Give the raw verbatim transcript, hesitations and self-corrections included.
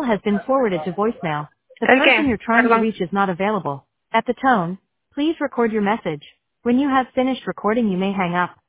call has been forwarded to voicemail. The ¿El person qué? you're trying to Perdón. reach is not available. At the tone, please record your message. When you have finished recording, you may hang up.